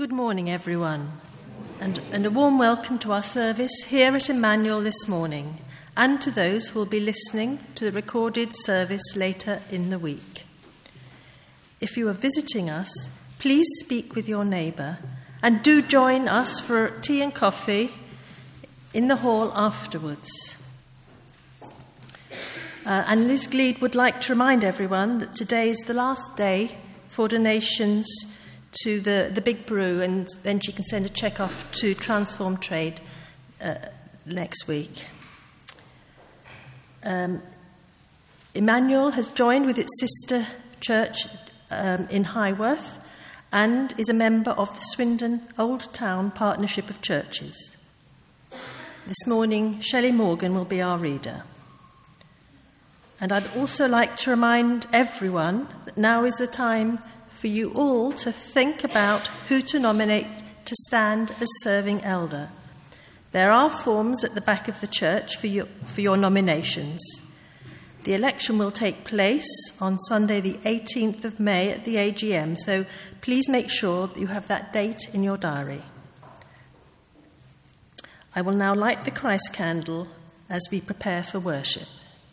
Good morning, everyone, and a warm welcome to our service here at Emmanuel this morning, and to those who will be listening to the recorded service later in the week. If you are visiting us, please speak with your neighbour, and do join us for tea and coffee in the hall afterwards. And Liz Gleed would like to remind everyone that today is the last day for donations to the Big Brew, and then she can send a cheque off to Transform Trade next week. Emmanuel has joined with its sister church in Highworth and is a member of the Swindon Old Town Partnership of Churches. This morning, Shelley Morgan will be our reader. And I'd also like to remind everyone that now is the time for you all to think about who to nominate to stand as serving elder. There are forms at the back of the church for your nominations. The election will take place on Sunday the 18th of May at the AGM, so please make sure that you have that date in your diary. I will now light the Christ candle as we prepare for worship.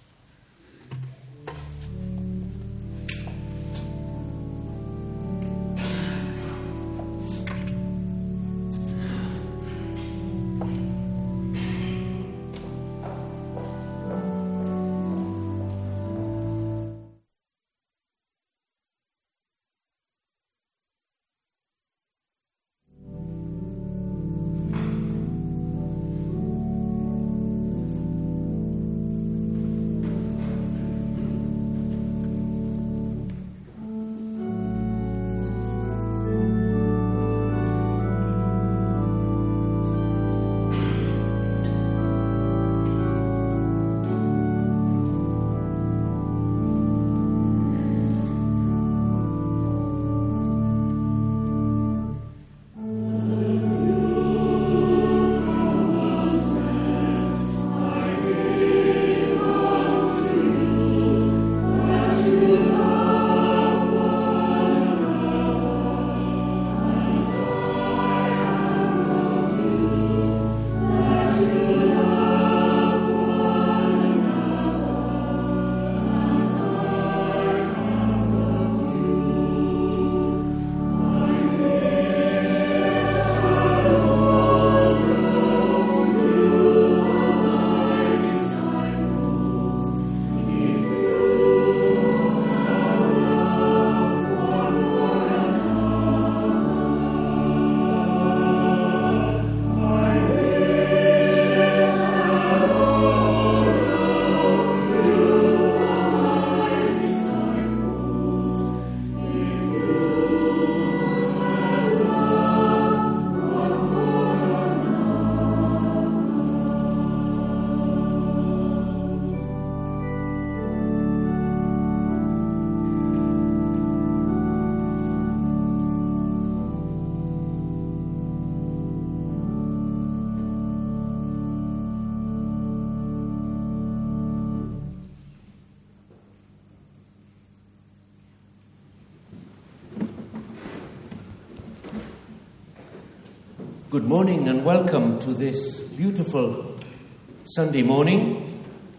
Good morning and welcome to this beautiful Sunday morning.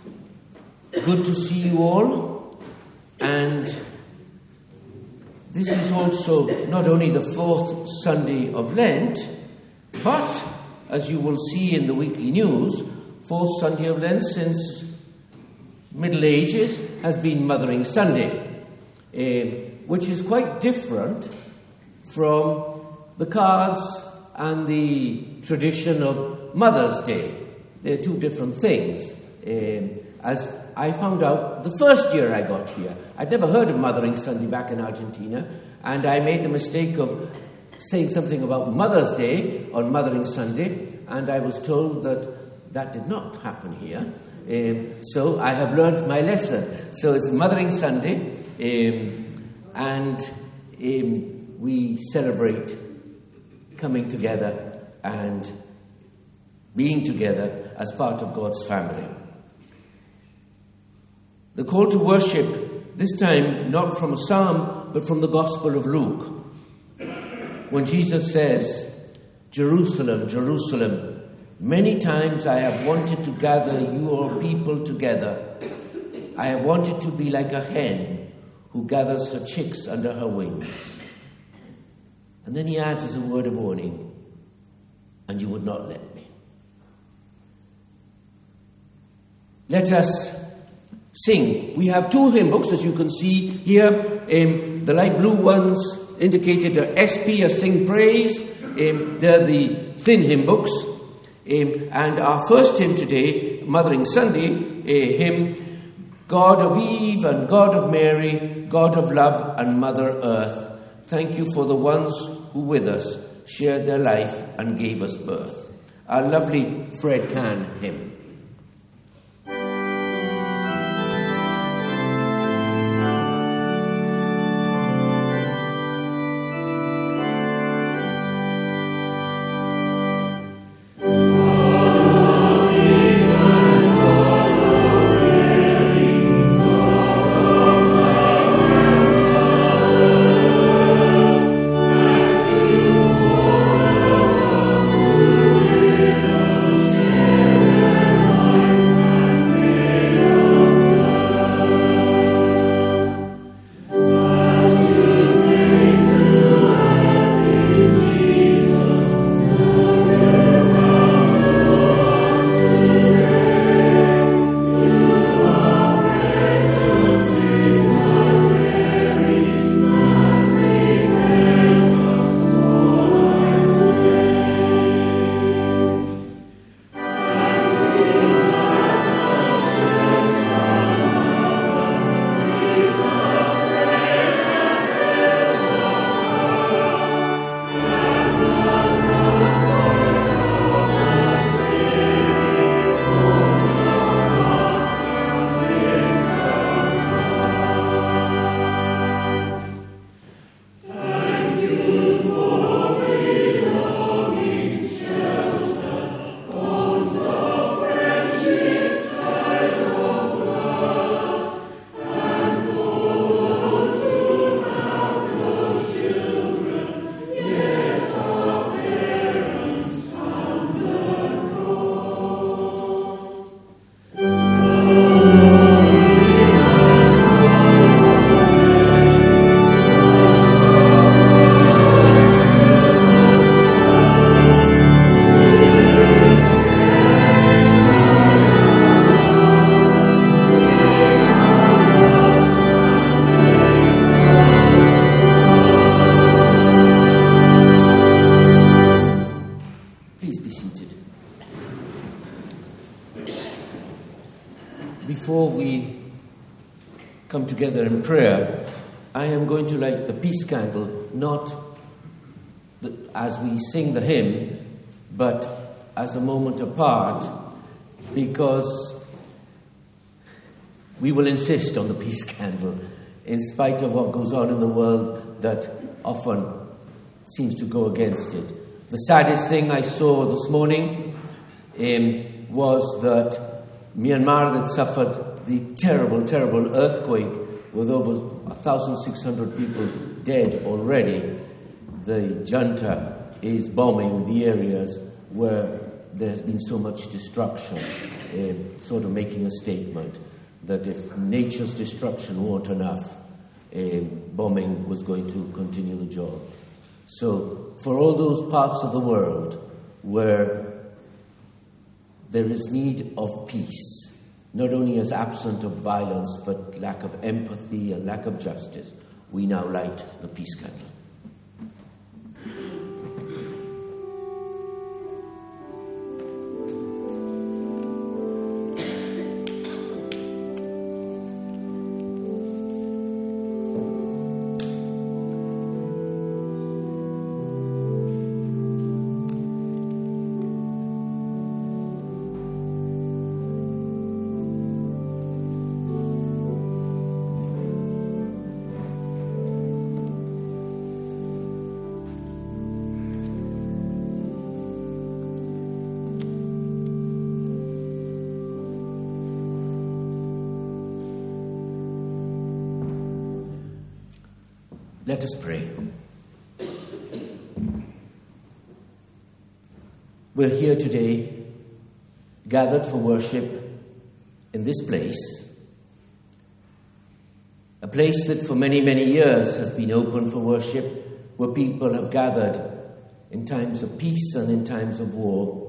Good to see you all. And this is also not only the fourth Sunday of Lent, but, as you will see in the weekly news, fourth Sunday of Lent since Middle Ages has been Mothering Sunday, which is quite different from the cards and the tradition of Mother's Day. They're two different things. As I found out the first year I got here, I'd never heard of Mothering Sunday back in Argentina, and I made the mistake of saying something about Mother's Day on Mothering Sunday, and I was told that did not happen here. So I have learned my lesson. So it's Mothering Sunday, and we celebrate coming together and being together as part of God's family. The call to worship, this time not from a psalm, but from the Gospel of Luke. when Jesus says, "Jerusalem, Jerusalem, many times I have wanted to gather your people together. I have wanted to be like a hen who gathers her chicks under her wings." And then he adds as a word of warning, "And you would not let me." Let us sing. We have 2 hymn books, as you can see here. The light blue ones indicated are SP, a Sing Praise. They're the thin hymn books. And our first hymn today, Mothering Sunday, a hymn, "God of Eve and God of Mary, God of love and Mother Earth, thank you for the ones who with us shared their life and gave us birth." Our lovely Fred Can hymn. Before we come together in prayer, I am going to light the peace candle, not as we sing the hymn, but as a moment apart, because we will insist on the peace candle, in spite of what goes on in the world that often seems to go against it. The saddest thing I saw this morning was that Myanmar had suffered the terrible, terrible earthquake with over 1,600 people dead already. The junta is bombing the areas where there has been so much destruction, sort of making a statement that if nature's destruction weren't enough, bombing was going to continue the job. So for all those parts of the world where there is need of peace, not only as absent of violence, but lack of empathy and lack of justice, we now light the peace candle. Let us pray. we're here today, gathered for worship in this place, a place that for many, many years has been open for worship, where people have gathered in times of peace and in times of war,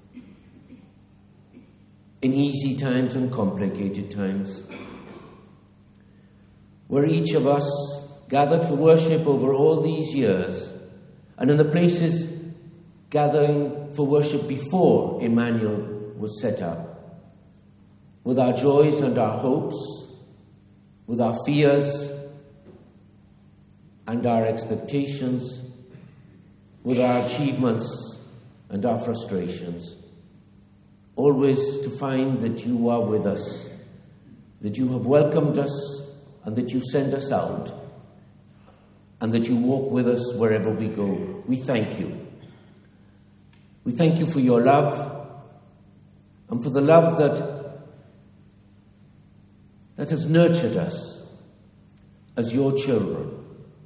in easy times and complicated times, where each of us gathered for worship over all these years, and in the places gathering for worship before Emmanuel was set up, with our joys and our hopes, with our fears and our expectations, with our achievements and our frustrations, always to find that you are with us, that you have welcomed us and that you send us out, and that you walk with us wherever we go. We thank you. We thank you for your love and for the love that has nurtured us as your children.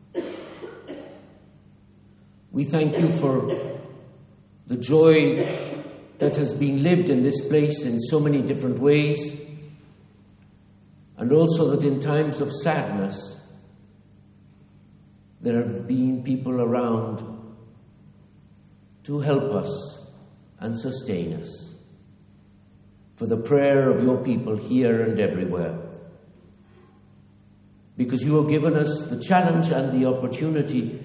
We thank you for the joy that has been lived in this place in so many different ways, and also that in times of sadness, there have been people around to help us and sustain us. For the prayer of your people here and everywhere. Because you have given us the challenge and the opportunity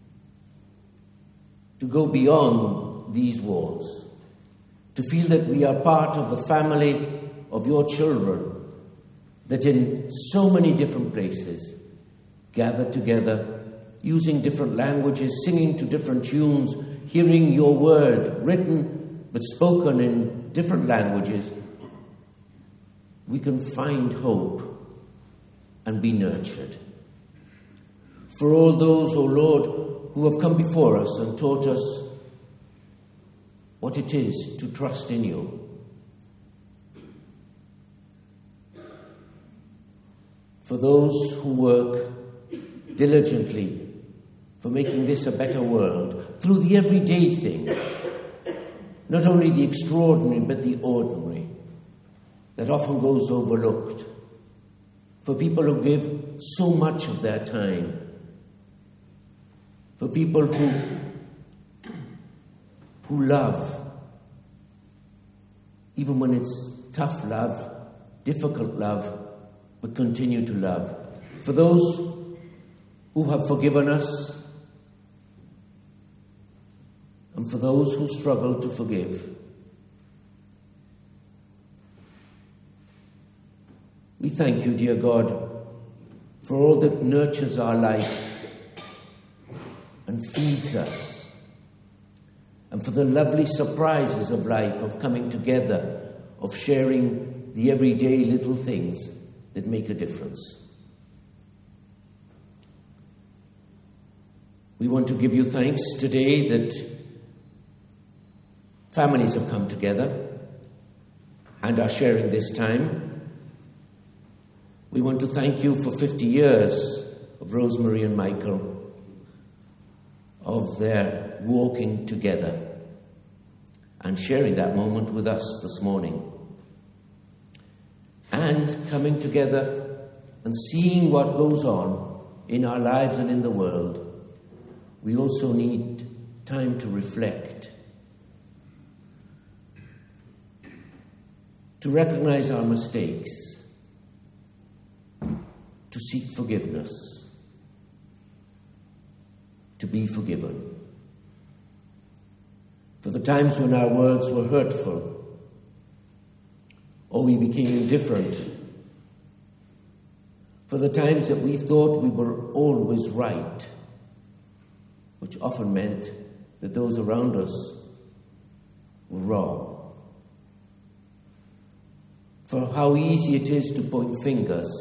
to go beyond these walls, to feel that we are part of the family of your children, that in so many different places, gathered together, using different languages, singing to different tunes, hearing your word written but spoken in different languages, we can find hope and be nurtured. For all those, O Lord, who have come before us and taught us what it is to trust in you. For those who work diligently for making this a better world through the everyday things, not only the extraordinary but the ordinary, that often goes overlooked. For people who give so much of their time, for people who love, even when it's tough love, difficult love, but continue to love. For those who have forgiven us, and for those who struggle to forgive. We thank you, dear God, for all that nurtures our life and feeds us, and for the lovely surprises of life, of coming together, of sharing the everyday little things that make a difference. We want to give you thanks today that families have come together and are sharing this time. We want to thank you for 50 years of Rosemary and Michael, of their walking together and sharing that moment with us this morning. And coming together and seeing what goes on in our lives and in the world, we also need time to reflect, to recognize our mistakes, to seek forgiveness, to be forgiven. For the times when our words were hurtful, or we became indifferent, for the times that we thought we were always right, which often meant that those around us were wrong. For how easy it is to point fingers,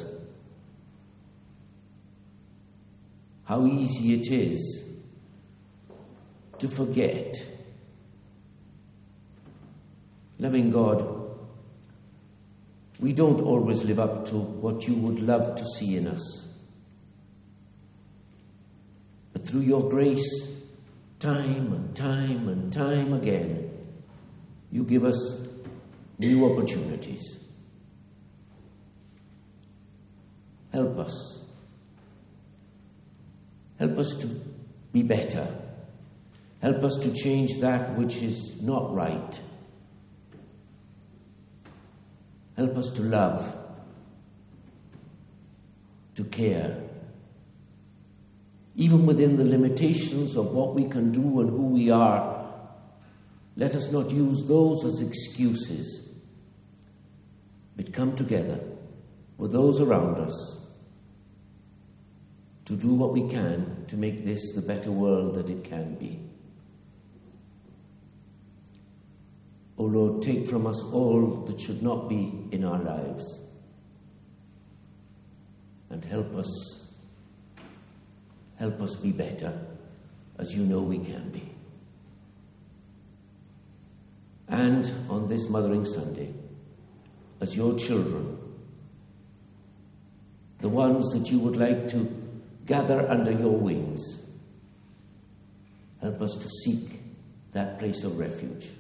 how easy it is to forget. Loving God, we don't always live up to what you would love to see in us. But through your grace, time and time and time again, you give us new opportunities. Help us. Help us to be better. Help us to change that which is not right. Help us to love, to care, even within the limitations of what we can do and who we are. Let us not use those as excuses, but come together with those around us to do what we can to make this the better world that it can be. O Lord, take from us all that should not be in our lives and help us be better as you know we can be. And on this Mothering Sunday, as your children, the ones that you would like to gather under your wings, help us to seek that place of refuge.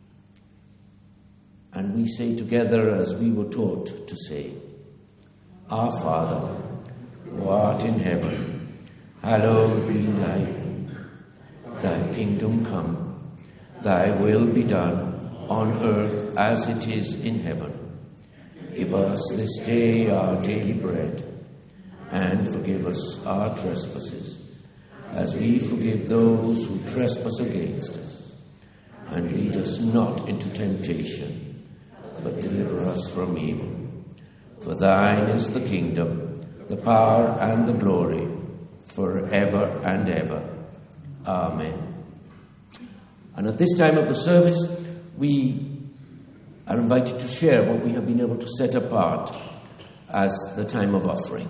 And we say together, as we were taught to say, Our Father, who art in heaven, hallowed be thy name. Thy kingdom come, thy will be done, on earth as it is in heaven. Give us this day our daily bread, and forgive us our trespasses, as we forgive those who trespass against us. And lead us not into temptation, but deliver us from evil. For thine is the kingdom, the power, and the glory, forever and ever. Amen. And at this time of the service, we are invited to share what we have been able to set apart as the time of offering.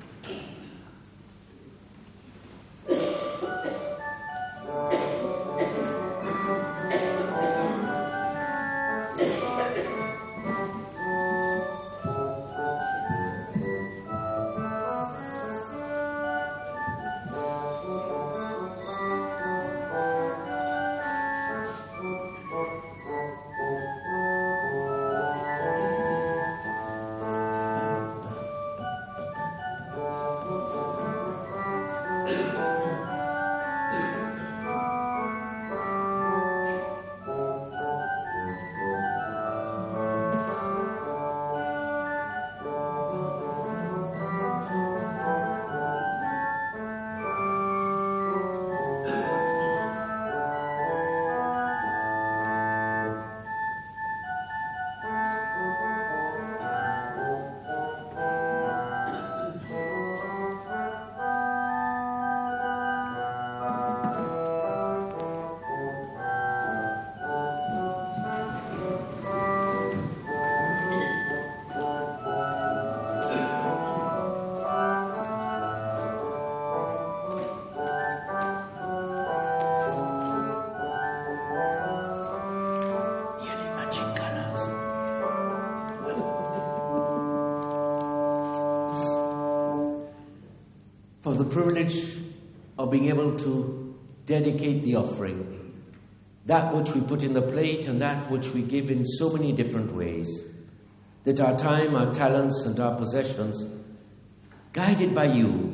For the privilege of being able to dedicate the offering, that which we put in the plate and that which we give in so many different ways, that our time, our talents, and our possessions, guided by you,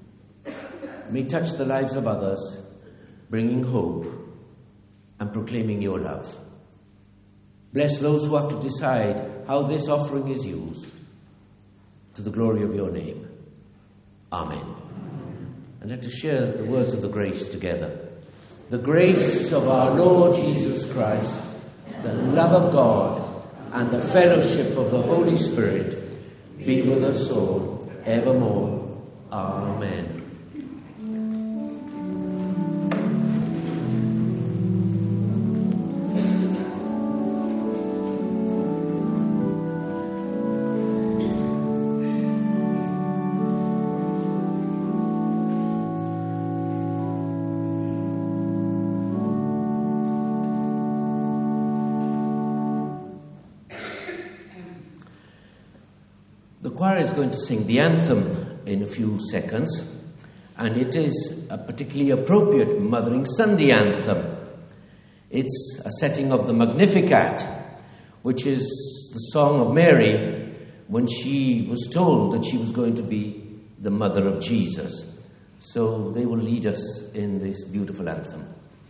may touch the lives of others, bringing hope and proclaiming your love. Bless those who have to decide how this offering is used, to the glory of your name. Amen. And let us share the words of the grace together. The grace of our Lord Jesus Christ, the love of God, and the fellowship of the Holy Spirit be with us all, evermore. Amen. The choir is going to sing the anthem in a few seconds, and it is a particularly appropriate Mothering Sunday anthem. It's a setting of the Magnificat, which is the song of Mary when she was told that she was going to be the mother of Jesus. So they will lead us in this beautiful anthem.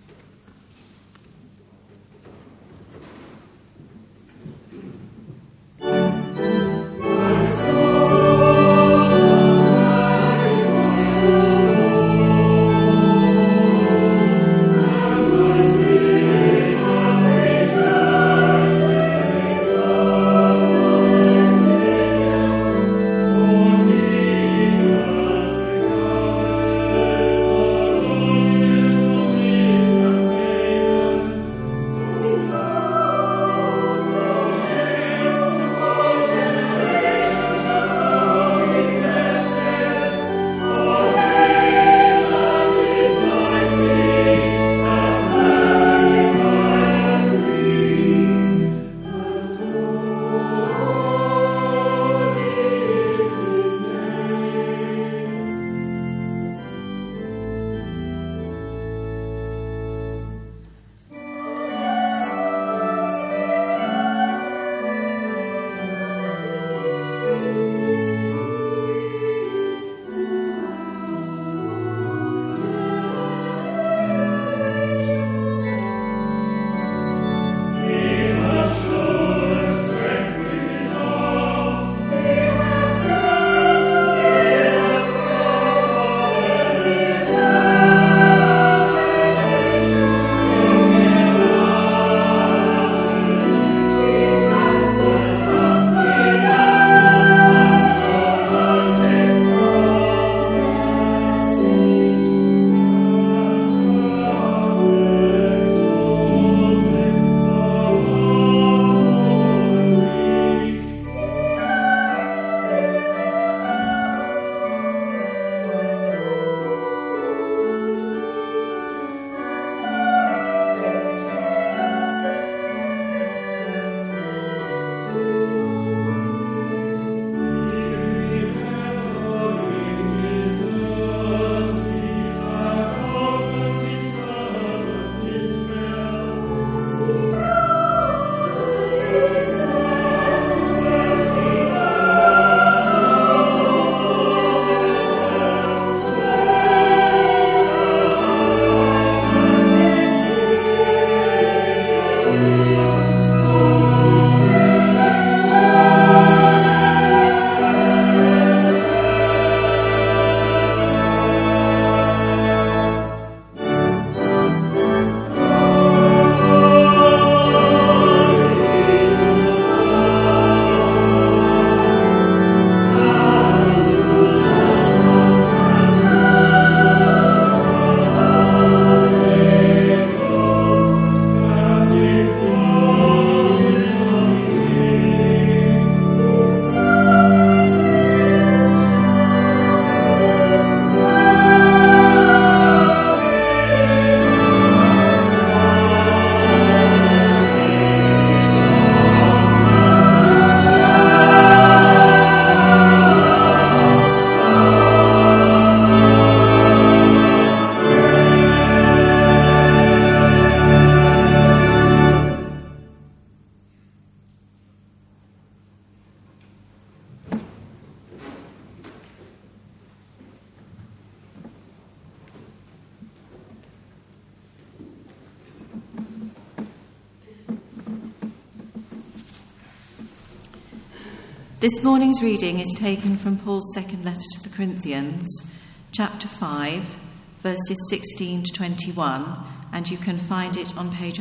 This morning's reading is taken from Paul's second letter to the Corinthians, chapter 5, verses 16 to 21, and you can find it on page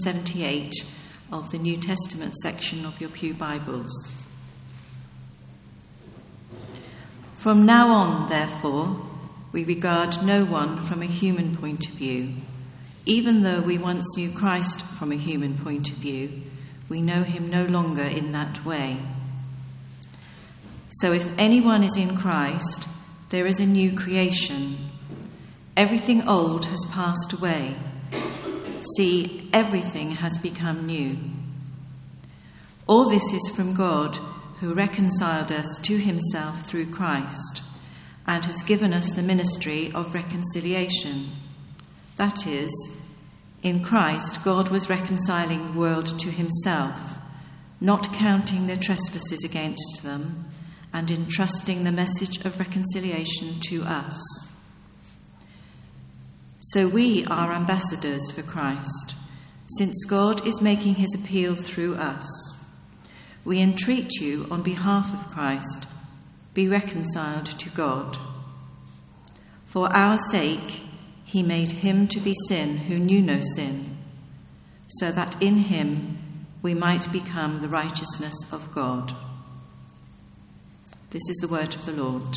178 of the New Testament section of your Pew Bibles. From now on, therefore, we regard no one from a human point of view. Even though we once knew Christ from a human point of view, we know him no longer in that way. So if anyone is in Christ, there is a new creation. Everything old has passed away. See, everything has become new. All this is from God, who reconciled us to himself through Christ, and has given us the ministry of reconciliation. That is, In Christ, God was reconciling the world to himself, not counting their trespasses against them, and entrusting the message of reconciliation to us. So we are ambassadors for Christ, since God is making his appeal through us. We entreat you on behalf of Christ, be reconciled to God. For our sake, he made him to be sin who knew no sin, so that in him we might become the righteousness of God. This is the word of the Lord.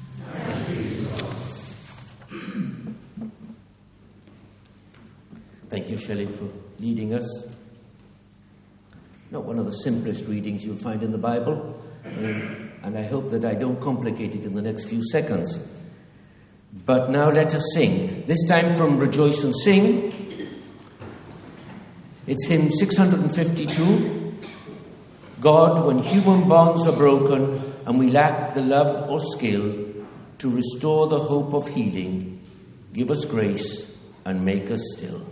Thank you, Shelley, for leading us. Not one of the simplest readings you'll find in the Bible, and I hope that I don't complicate it in the next few seconds. But now let us sing, this time from Rejoice and Sing. It's hymn 652. God, when human bonds are broken and we lack the love or skill to restore the hope of healing, give us grace and make us still.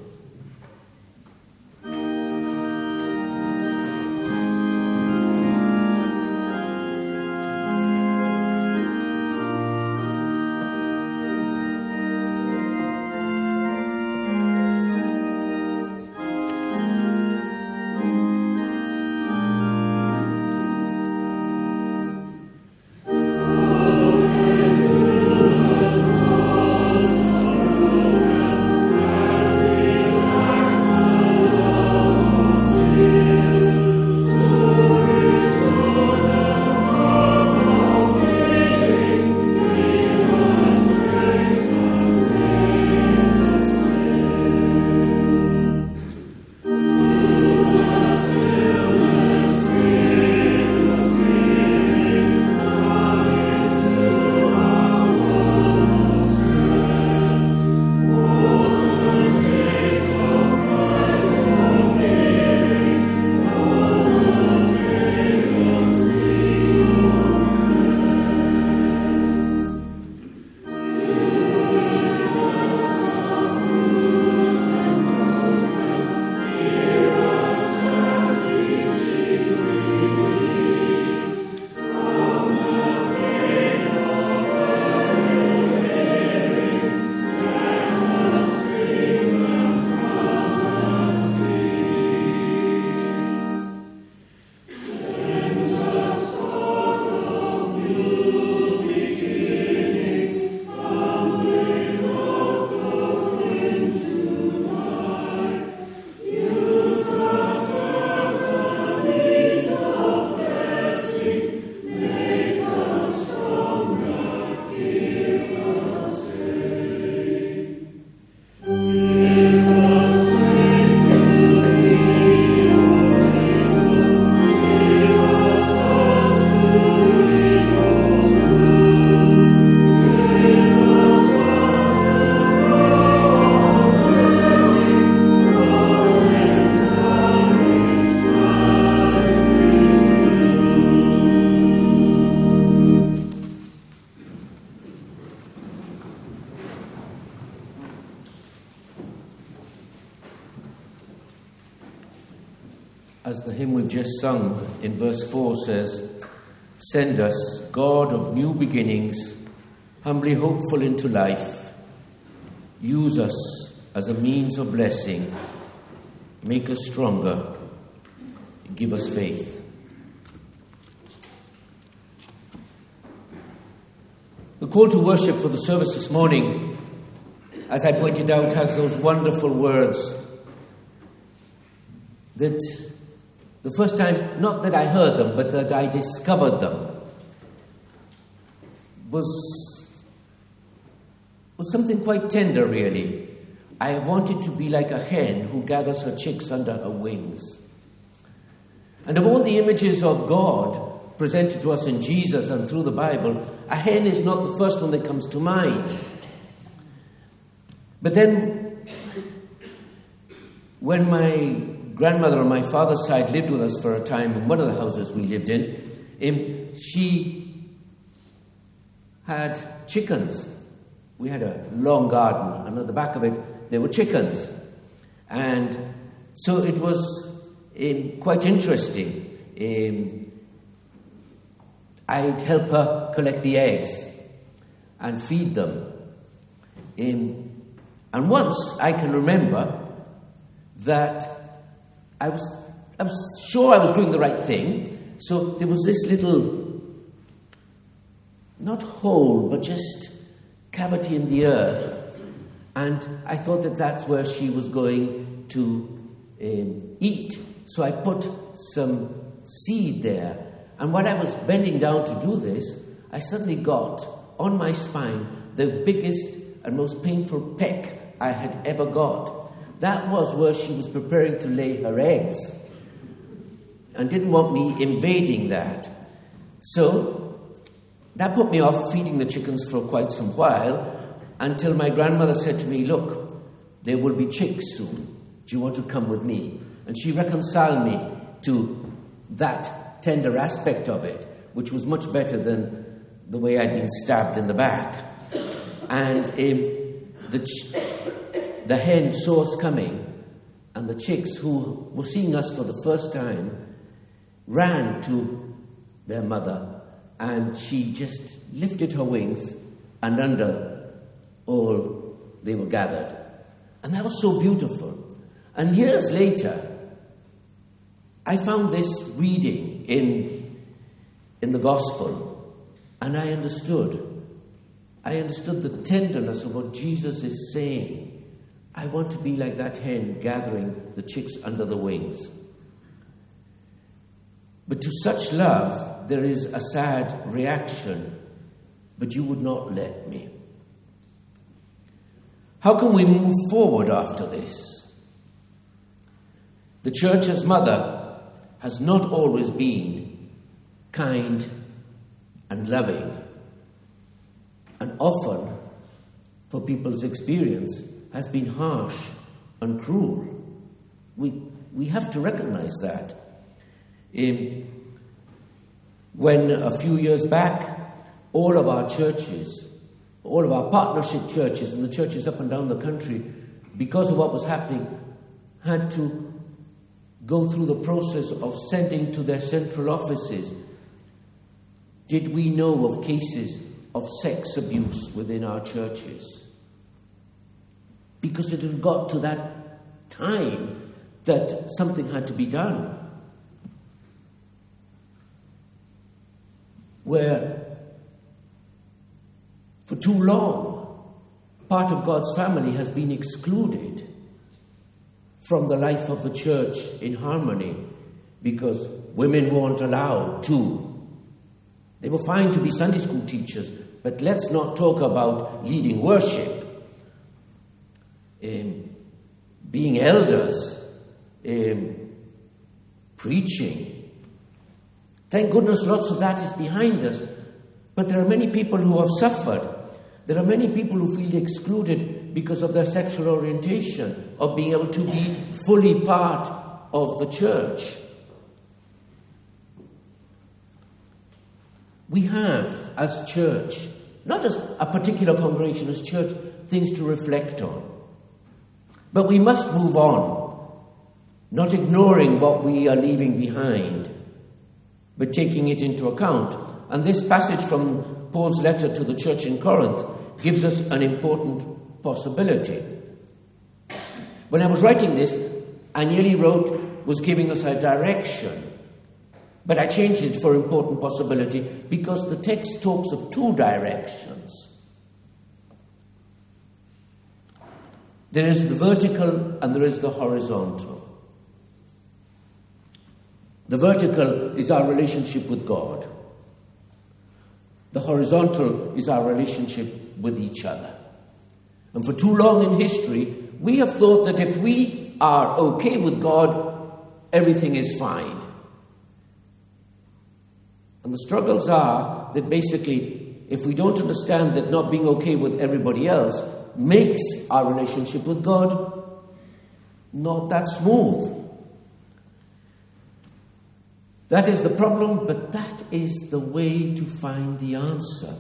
As the hymn we've just sung in verse 4 says, "Send us, God of new beginnings, humbly hopeful into life. Use us as a means of blessing. Make us stronger. Give us faith." The call to worship for the service this morning, as I pointed out, has those wonderful words that the first time, not that I heard them, but that I discovered them, was something quite tender, really. I wanted to be like a hen who gathers her chicks under her wings. And of all the images of God presented to us in Jesus and through the Bible, a hen is not the first one that comes to mind. But then, when my grandmother on my father's side lived with us for a time in one of the houses we lived in, she had chickens. We had a long garden, and at the back of it, there were chickens. And so it was quite interesting. I'd help her collect the eggs and feed them. And once I can remember that I was sure I was doing the right thing. So there was this little, not hole, but just cavity in the earth. And I thought that that's where she was going to eat. So I put some seed there. And while I was bending down to do this, I suddenly got on my spine the biggest and most painful peck I had ever got. That was where she was preparing to lay her eggs and didn't want me invading that. So that put me off feeding the chickens for quite some while, until my grandmother said to me, "Look, there will be chicks soon. Do you want to come with me?" And she reconciled me to that tender aspect of it, which was much better than the way I'd been stabbed in the back. And the hen saw us coming, and the chicks, who were seeing us for the first time, ran to their mother, and she just lifted her wings, and under all they were gathered. And that was so beautiful. And years later, I found this reading in the gospel, and I understood the tenderness of what Jesus is saying. I want to be like that hen gathering the chicks under the wings. But to such love, there is a sad reaction. But you would not let me. How can we move forward after this? The church as mother has not always been kind and loving. And often, for people's experience, has been harsh and cruel. We have to recognize that. When a few years back, all of our churches, all of our partnership churches and the churches up and down the country, because of what was happening, had to go through the process of sending to their central offices, did we know of cases of sex abuse within our churches? Because it had got to that time that something had to be done. Where, for too long, part of God's family has been excluded from the life of the church in harmony because women weren't allowed to. They were fine to be Sunday school teachers, but let's not talk about leading worship, being elders, preaching. Thank goodness lots of that is behind us. But there are many people who have suffered. There are many people who feel excluded because of their sexual orientation, of being able to be fully part of the church. We have, as church, not as a particular congregation, as church, things to reflect on. But we must move on, not ignoring what we are leaving behind, but taking it into account. And this passage from Paul's letter to the church in Corinth gives us an important possibility. When I was writing this, I nearly wrote, was giving us a direction. But I changed it for important possibility because the text talks of two directions. There is the vertical and there is the horizontal. The vertical is our relationship with God. The horizontal is our relationship with each other. And for too long in history, we have thought that if we are okay with God, everything is fine. And the struggles are that basically, if we don't understand that not being okay with everybody else makes our relationship with God not that smooth. That is the problem, but that is the way to find the answer.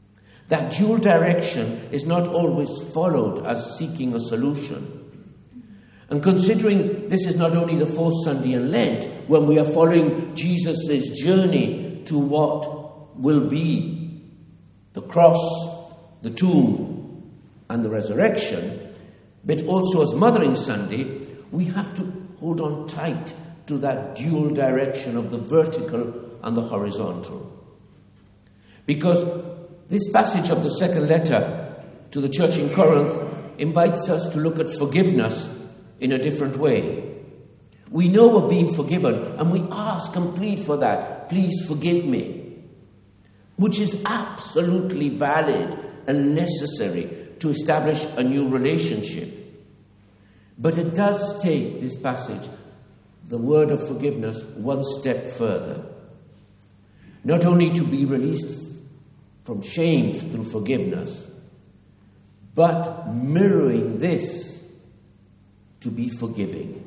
That dual direction is not always followed as seeking a solution. And considering this is not only the fourth Sunday in Lent, when we are following Jesus' journey to what will be the cross, the tomb, and the resurrection, but also as Mothering Sunday, we have to hold on tight to that dual direction of the vertical and the horizontal. Because this passage of the second letter to the church in Corinth invites us to look at forgiveness in a different way. We know we're being forgiven, and we ask and plead for that. Please forgive me. Which is absolutely valid and necessary to establish a new relationship. But it does take, this passage, the word of forgiveness one step further. Not only to be released from shame through forgiveness, but mirroring this to be forgiving.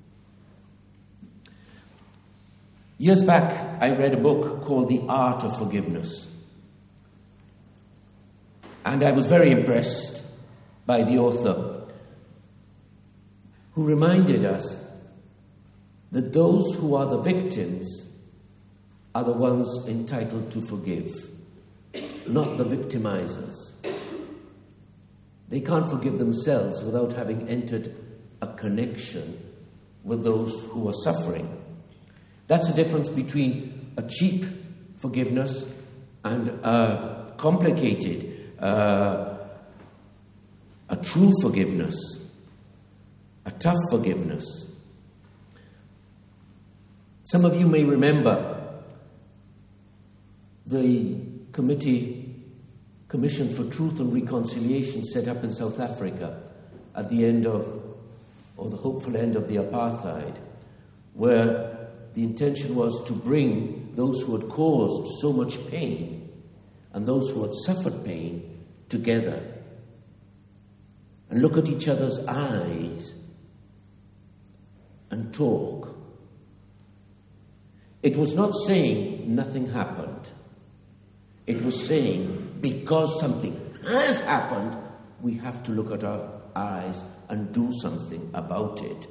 Years back, I read a book called The Art of Forgiveness. And I was very impressed by the author, who reminded us that those who are the victims are the ones entitled to forgive, not the victimizers. They can't forgive themselves without having entered a connection with those who are suffering. That's the difference between a cheap forgiveness and a complicated, a true forgiveness, a tough forgiveness. Some of you may remember the Commission for Truth and Reconciliation set up in South Africa at the end of, or the hopeful end of the apartheid, where the intention was to bring those who had caused so much pain and those who had suffered pain together and look at each other's eyes and talk. It was not saying nothing happened. It was saying, because something has happened, we have to look at our eyes and do something about it.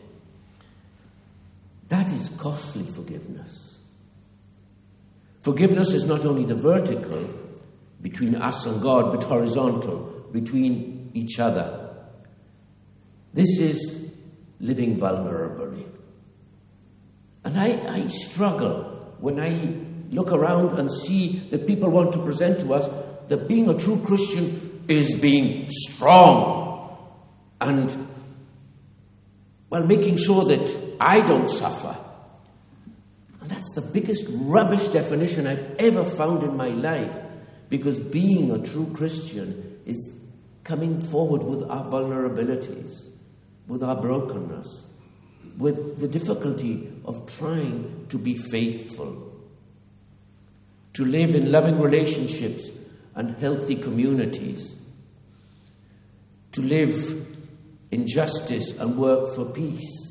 That is costly forgiveness. Forgiveness is not only the vertical between us and God, but horizontal between each other. This is living vulnerably. And I struggle when I look around and see that people want to present to us that being a true Christian is being strong and, well, making sure that I don't suffer. And that's the biggest rubbish definition I've ever found in my life, because being a true Christian is coming forward with our vulnerabilities, with our brokenness, with the difficulty of trying to be faithful, to live in loving relationships and healthy communities, to live in justice and work for peace.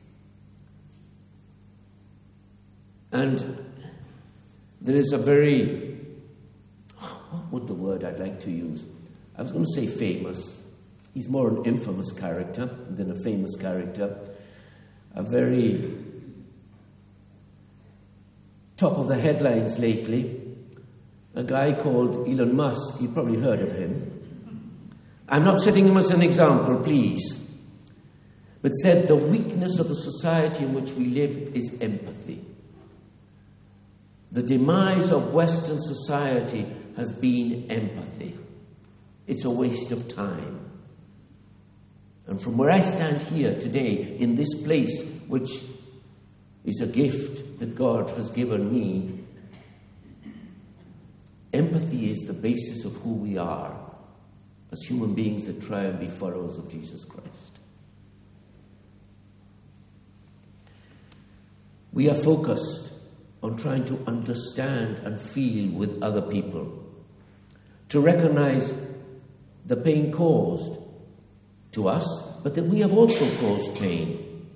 And there is a very, what would the word I'd like to use? I was going to say famous. He's more an infamous character than a famous character. A very top of the headlines lately. A guy called Elon Musk. You've probably heard of him. I'm not setting him as an example, please. But said the weakness of the society in which we live is empathy. The demise of Western society has been empathy. It's a waste of time. And from where I stand here today, in this place, which is a gift that God has given me, empathy is the basis of who we are as human beings that try and be followers of Jesus Christ. We are focused on trying to understand and feel with other people, to recognize the pain caused to us, but that we have also caused pain.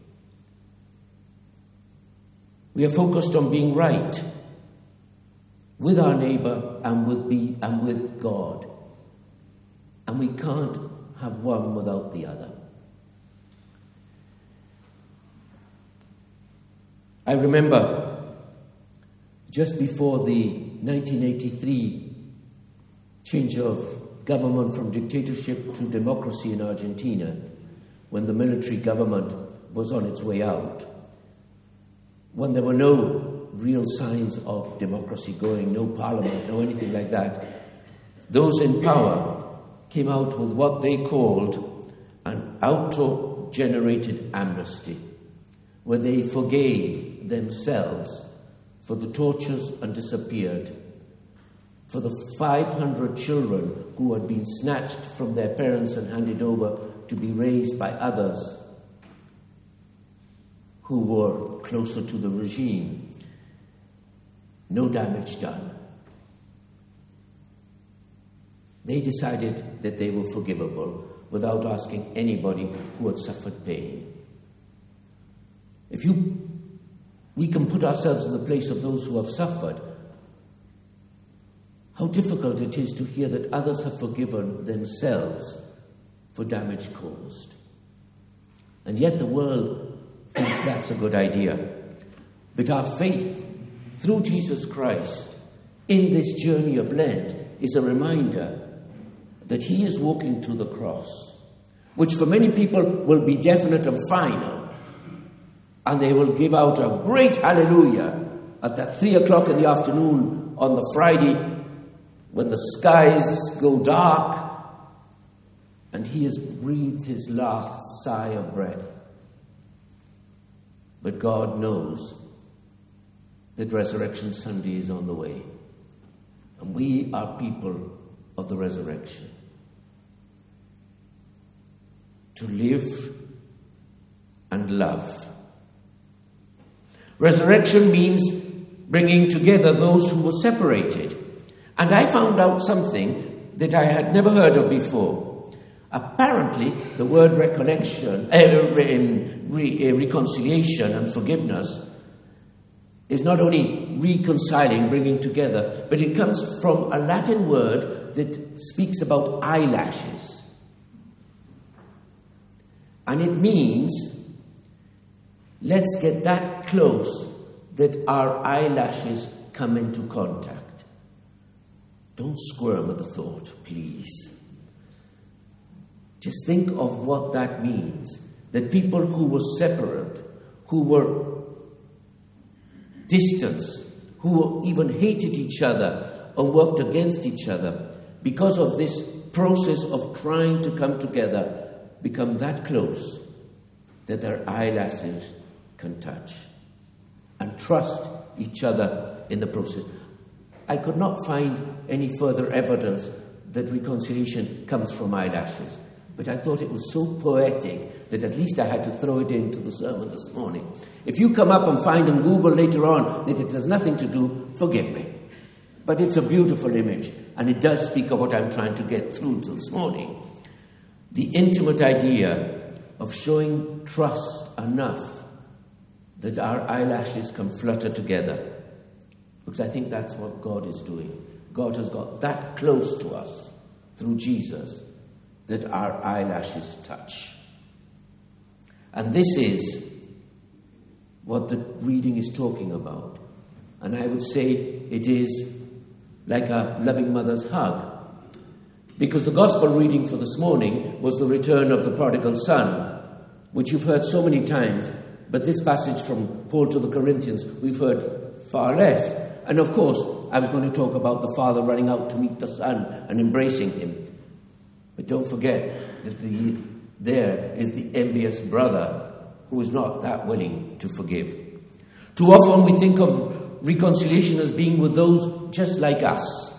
We are focused on being right with our neighbour and with God. And we can't have one without the other. I remember just before the 1983 change of government from dictatorship to democracy in Argentina, when the military government was on its way out, when there were no real signs of democracy going, no parliament, no anything like that, those in power came out with what they called an auto-generated amnesty, where they forgave themselves for the tortures and disappeared, for the 500 children who had been snatched from their parents and handed over to be raised by others who were closer to the regime. No damage done. They decided that they were forgivable without asking anybody who had suffered pain. We can put ourselves in the place of those who have suffered. How difficult it is to hear that others have forgiven themselves for damage caused. And yet the world thinks that's a good idea. But our faith through Jesus Christ in this journey of Lent is a reminder that he is walking to the cross, which for many people will be definite and final. And they will give out a great hallelujah at that 3 o'clock in the afternoon on the Friday when the skies go dark and he has breathed his last sigh of breath. But God knows that Resurrection Sunday is on the way. And we are people of the resurrection. To live and love. Resurrection means bringing together those who were separated. And I found out something that I had never heard of before. Apparently, the word reconciliation and forgiveness is not only reconciling, bringing together, but it comes from a Latin word that speaks about eyelashes. And it means, let's get that close that our eyelashes come into contact. Don't squirm at the thought, please. Just think of what that means. That people who were separate, who were distant, who even hated each other or worked against each other, because of this process of trying to come together, become that close that their eyelashes can touch and trust each other in the process. I could not find any further evidence that reconciliation comes from eyelashes, but I thought it was so poetic that at least I had to throw it into the sermon this morning. If you come up and find on Google later on that it has nothing to do, forgive me. But it's a beautiful image, and it does speak of what I'm trying to get through this morning. The intimate idea of showing trust enough that our eyelashes can flutter together. Because I think that's what God is doing. God has got that close to us through Jesus that our eyelashes touch. And this is what the reading is talking about. And I would say it is like a loving mother's hug. Because the gospel reading for this morning was the return of the prodigal son, which you've heard so many times, but this passage from Paul to the Corinthians we've heard far less. And of course, I was going to talk about the father running out to meet the son and embracing him. But don't forget that there is the envious brother who is not that willing to forgive. Too often we think of reconciliation as being with those just like us.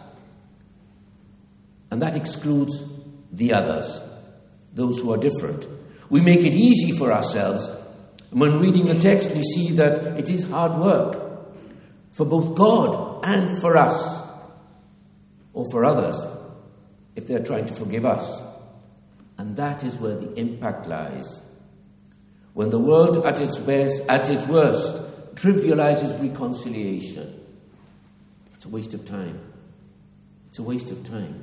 And that excludes the others, those who are different. We make it easy for ourselves. When reading the text, we see that it is hard work for both God and for us, or for others, if they're trying to forgive us. And that is where the impact lies. When the world at its best, at its worst, trivializes reconciliation, it's a waste of time. It's a waste of time.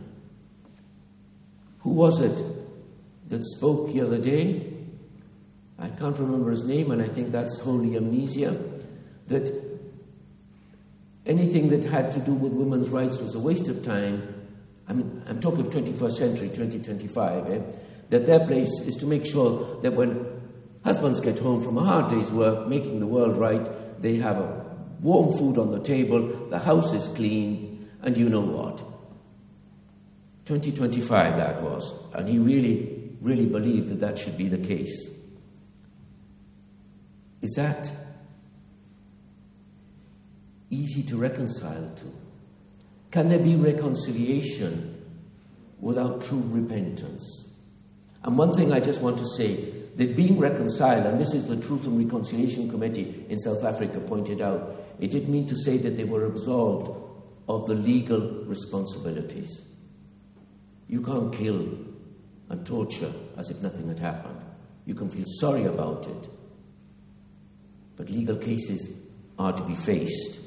Who was it that spoke the other day? I can't remember his name, and I think that's holy amnesia. that anything that had to do with women's rights was a waste of time. I'm talking of 21st century, 2025, that their place is to make sure that when husbands get home from a hard day's work, making the world right, they have a warm food on the table, the house is clean, and you know what? 2025 that was, and he really, really believed that that should be the case. Is that easy to reconcile to? Can there be reconciliation without true repentance? And one thing I just want to say, that being reconciled, and this is the Truth and Reconciliation Committee in South Africa pointed out, it didn't mean to say that they were absolved of the legal responsibilities. You can't kill and torture as if nothing had happened. You can feel sorry about it. But legal cases are to be faced.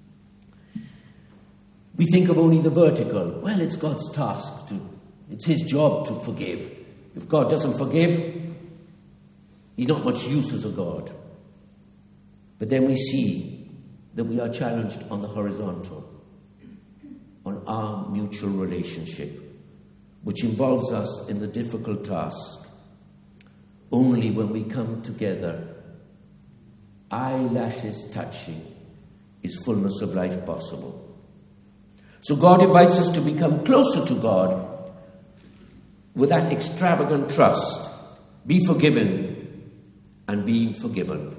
We think of only the vertical. Well, it's God's task it's his job to forgive. If God doesn't forgive, he's not much use as a God. But then we see that we are challenged on the horizontal, on our mutual relationship, which involves us in the difficult task. Only when we come together, eyelashes touching, is fullness of life possible. So God invites us to become closer to God with that extravagant trust. Be forgiven and being forgiven.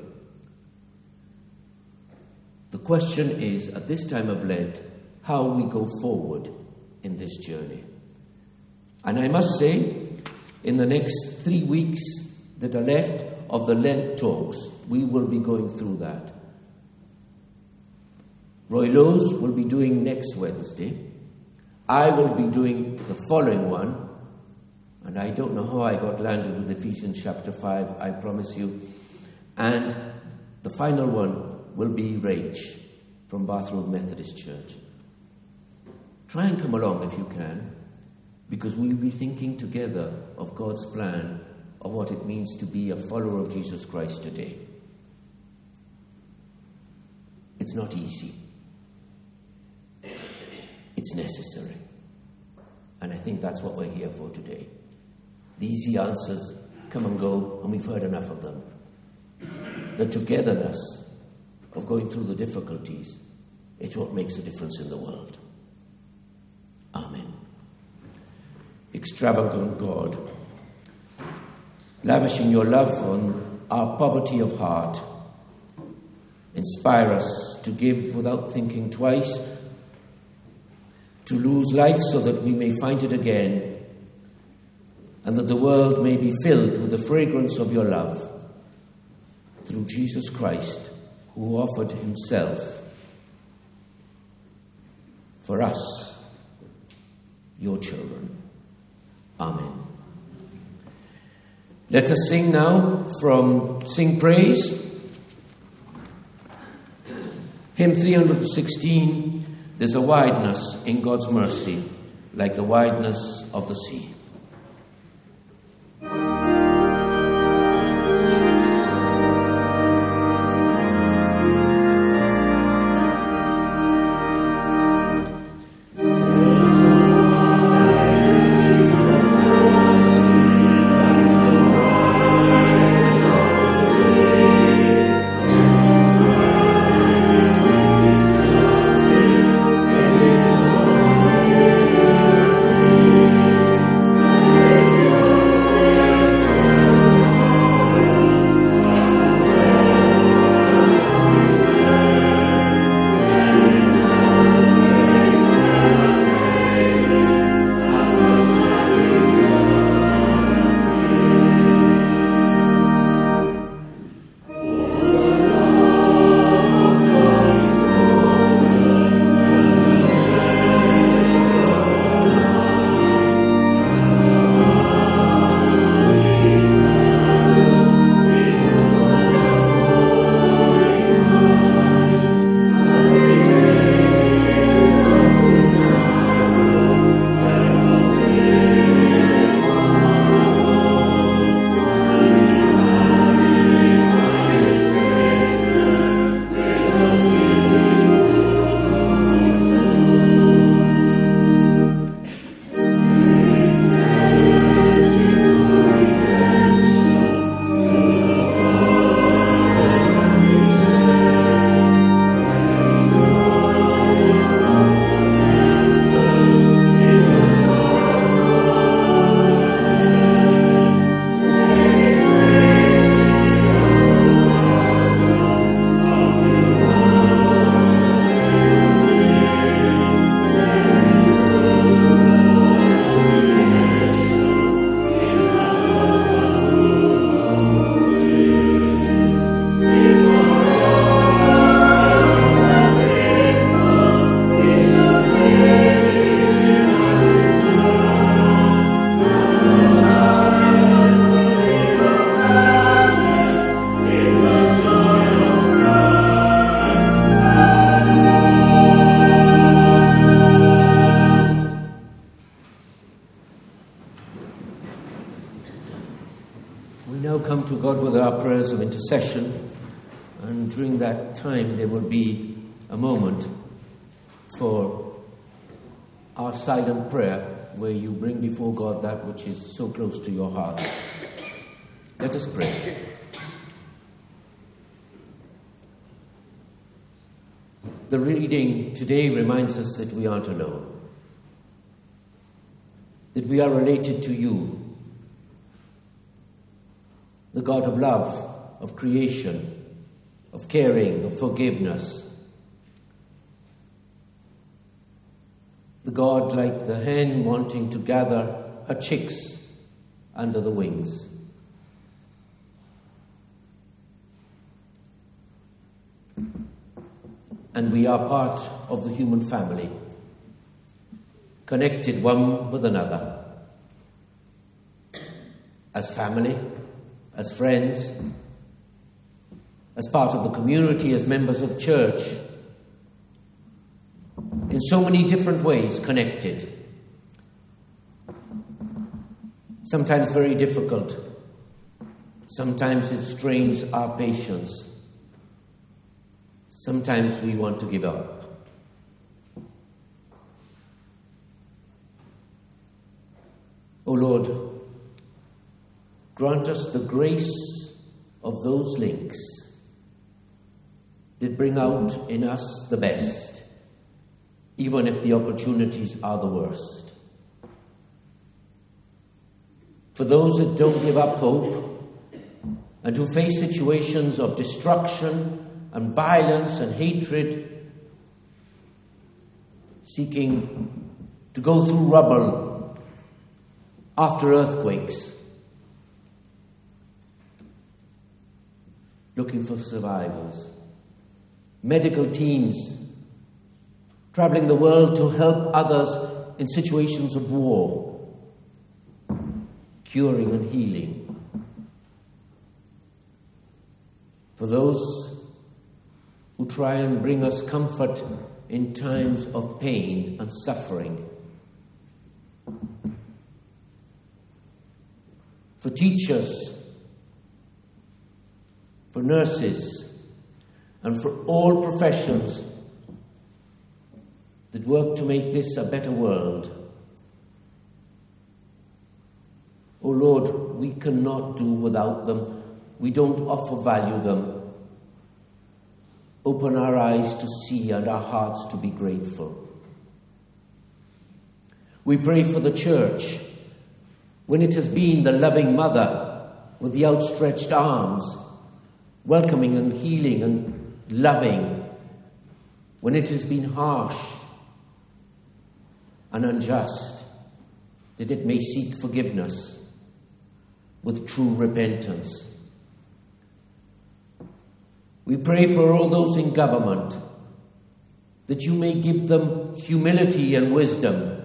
The question is, at this time of Lent, how we go forward in this journey. And I must say, in the next 3 weeks that are left of the Lent talks, we will be going through that. Roy Lowe's will be doing next Wednesday. I will be doing the following one. And I don't know how I got landed with Ephesians chapter 5, I promise you. And the final one will be Rach from Bath Road Methodist Church. Try and come along if you can, because we'll be thinking together of God's plan of what it means to be a follower of Jesus Christ today. It's not easy. It's necessary. And I think that's what we're here for today. The easy answers come and go, and we've heard enough of them. The togetherness of going through the difficulties, it's what makes a difference in the world. Amen. Extravagant God, lavishing your love on our poverty of heart, inspire us to give without thinking twice, to lose life so that we may find it again, and that the world may be filled with the fragrance of your love through Jesus Christ, who offered himself for us, your children. Amen. Let us sing now from Sing Praise, hymn 316, There's a wideness in God's mercy, like the wideness of the sea. our prayers of intercession, and during that time there will be a moment for our silent prayer where you bring before God that which is so close to your heart. Let us pray. The reading today reminds us that we aren't alone, that we are related to you, the God of love, of creation, of caring, of forgiveness. The God like the hen wanting to gather her chicks under the wings. And we are part of the human family, connected one with another, as family, as friends, as part of the community, as members of church, in so many different ways connected. Sometimes very difficult. Sometimes it strains our patience. Sometimes we want to give up. O Lord, grant us the grace of those links that bring out in us the best, even if the opportunities are the worst. For those that don't give up hope and who face situations of destruction and violence and hatred, seeking to go through rubble after earthquakes, looking for survivors, medical teams traveling the world to help others in situations of war, curing and healing. For those who try and bring us comfort in times of pain and suffering. For teachers, for nurses, and for all professions that work to make this a better world. Oh Lord, we cannot do without them. We don't offer value them. Open our eyes to see and our hearts to be grateful. We pray for the church when it has been the loving mother with the outstretched arms, welcoming and healing and loving, when it has been harsh and unjust, that it may seek forgiveness with true repentance. We pray for all those in government, that you may give them humility and wisdom.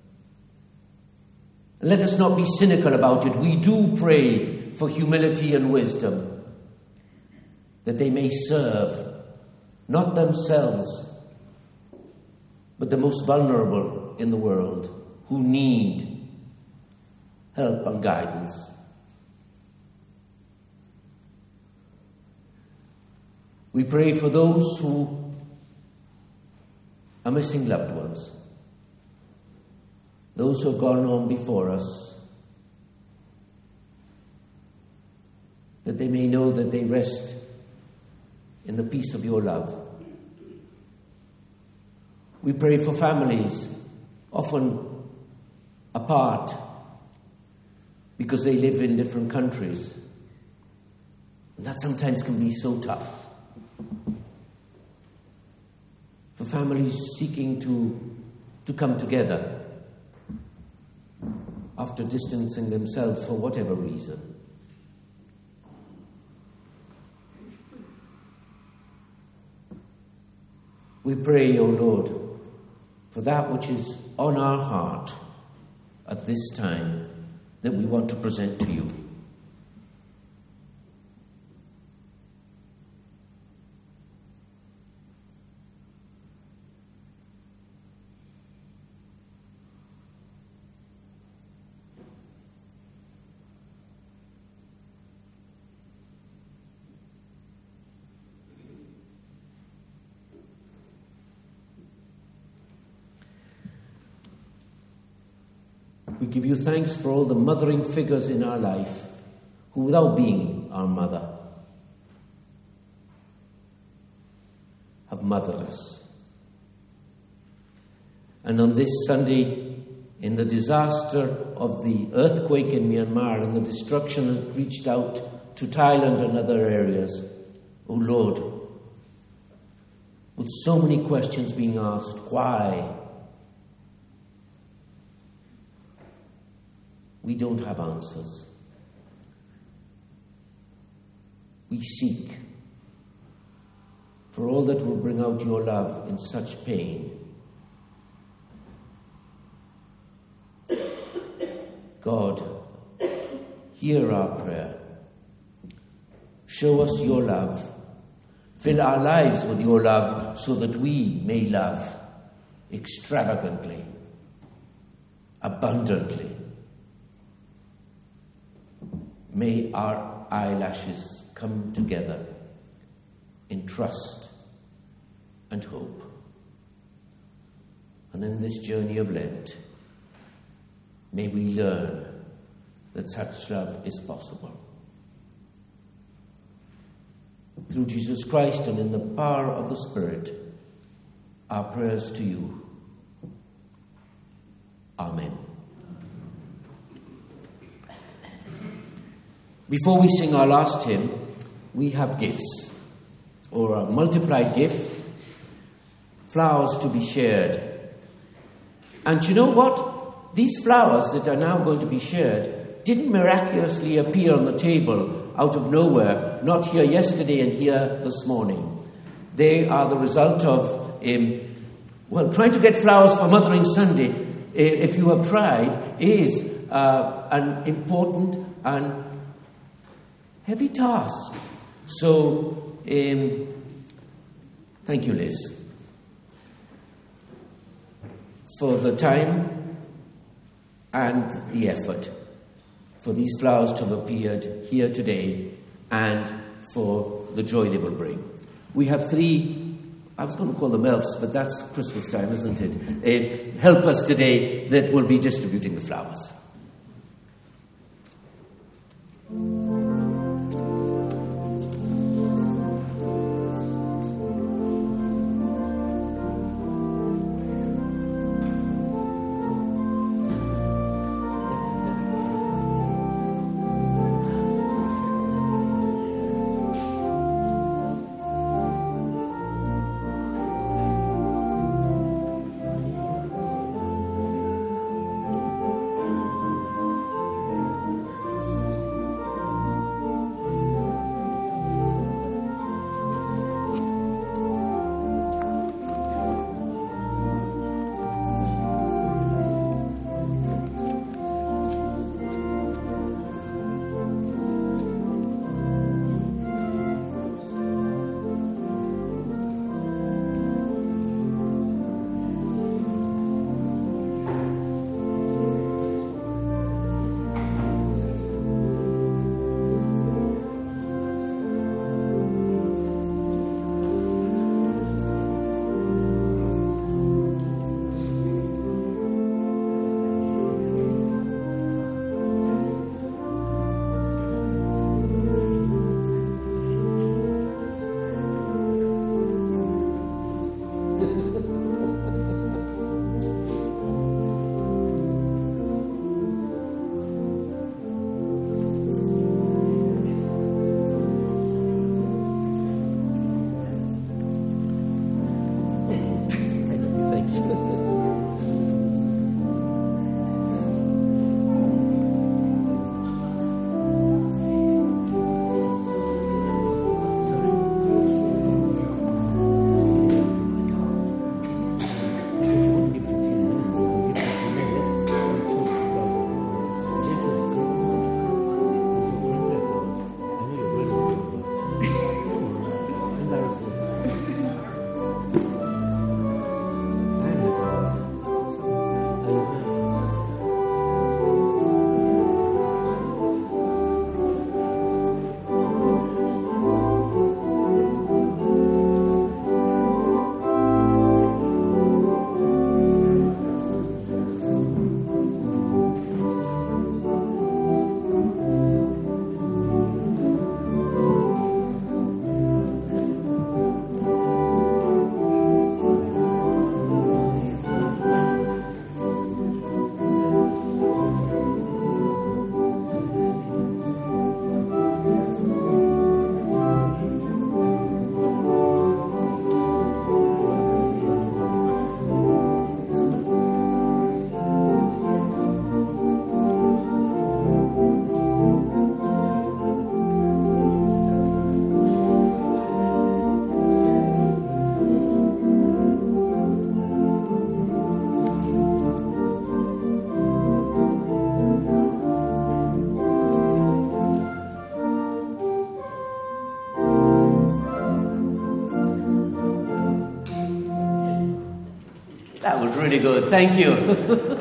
And let us not be cynical about it. We do pray for humility and wisdom, that they may serve not themselves, but the most vulnerable in the world who need help and guidance. We pray for those who are missing loved ones, those who have gone on before us, that they may know that they rest in the peace of your love. We pray for families, often apart because they live in different countries. And that sometimes can be so tough. For families seeking to come together after distancing themselves for whatever reason. We pray, O Lord, for that which is on our heart at this time that we want to present to you. We give you thanks for all the mothering figures in our life who, without being our mother, have mothered us. And on this Sunday, in the disaster of the earthquake in Myanmar and the destruction that reached out to Thailand and other areas, oh Lord, with so many questions being asked, why? We don't have answers. We seek for all that will bring out your love in such pain. God, hear our prayer. Show us your love. Fill our lives with your love so that we may love extravagantly, abundantly. May our eyelashes come together in trust and hope. And in this journey of Lent, may we learn that such love is possible. Through Jesus Christ and in the power of the Spirit, our prayers to you. Amen. Before we sing our last hymn, we have gifts, or a multiplied gift, flowers to be shared. And you know what? These flowers that are now going to be shared didn't miraculously appear on the table out of nowhere, not here yesterday and here this morning. They are the result of, trying to get flowers for Mothering Sunday, if you have tried, is an important and heavy task. So, thank you, Liz, for the time and the effort for these flowers to have appeared here today and for the joy they will bring. We have 3, I was going to call them elves, but that's Christmas time, isn't it? Help us today that will be distributing the flowers. pretty good. Thank you.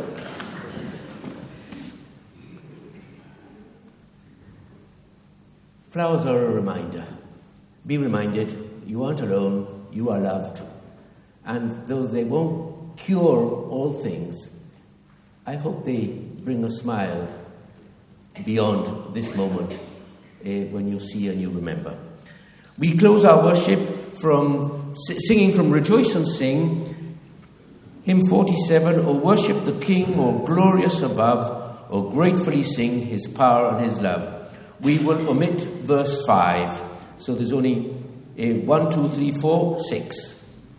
Flowers are a reminder. Be reminded you aren't alone, you are loved. And though they won't cure all things, I hope they bring a smile beyond this moment when you see and you remember. We close our worship from singing from Rejoice and Sing, hymn 47, O worship the King, O glorious above, O gratefully sing his power and his love. We will omit verse 5, so there's only 1, 2, 3, 4, 6.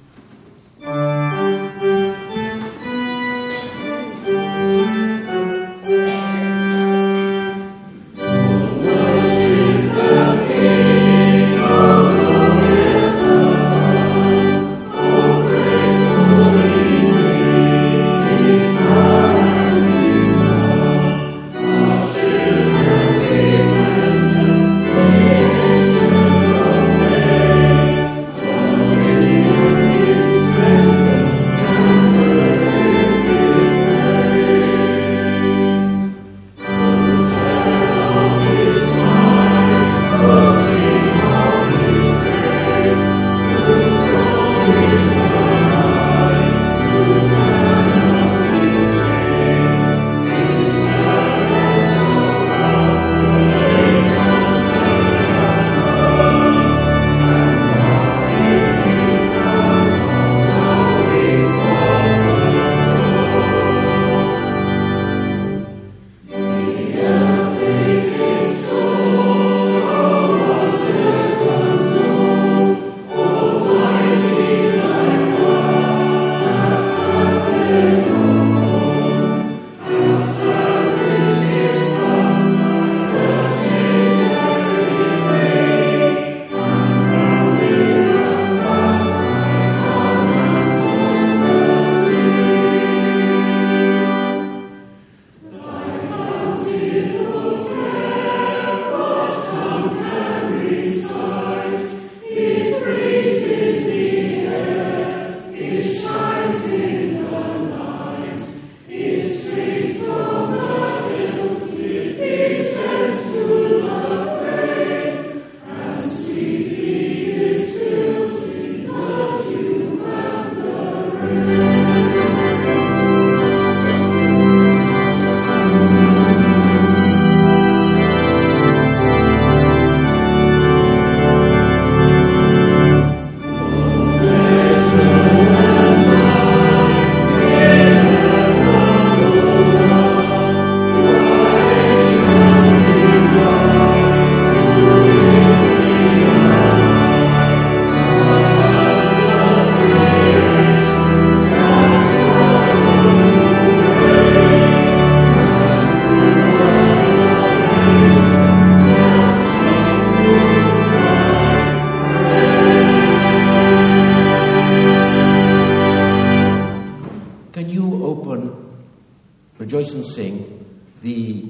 Rejoice and Sing, the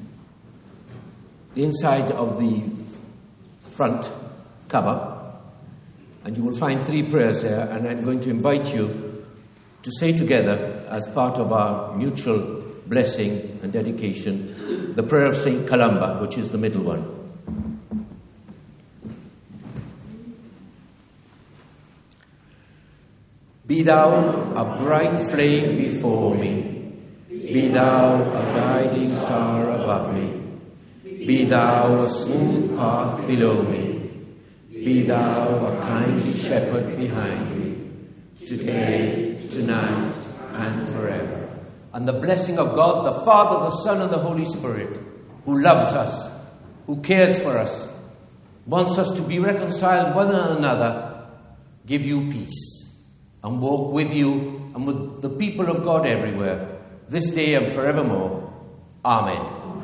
inside of the front cover, and you will find 3 prayers there, and I'm going to invite you to say together, as part of our mutual blessing and dedication, the prayer of St. Columba, which is the middle one. Be thou a bright flame before me, be thou a guiding star above me, be thou a smooth path below me, be thou a kindly shepherd behind me, today, tonight, and forever. And the blessing of God, the Father, the Son, and the Holy Spirit, who loves us, who cares for us, wants us to be reconciled one to another, give you peace, and walk with you and with the people of God everywhere, this day and forevermore. Amen.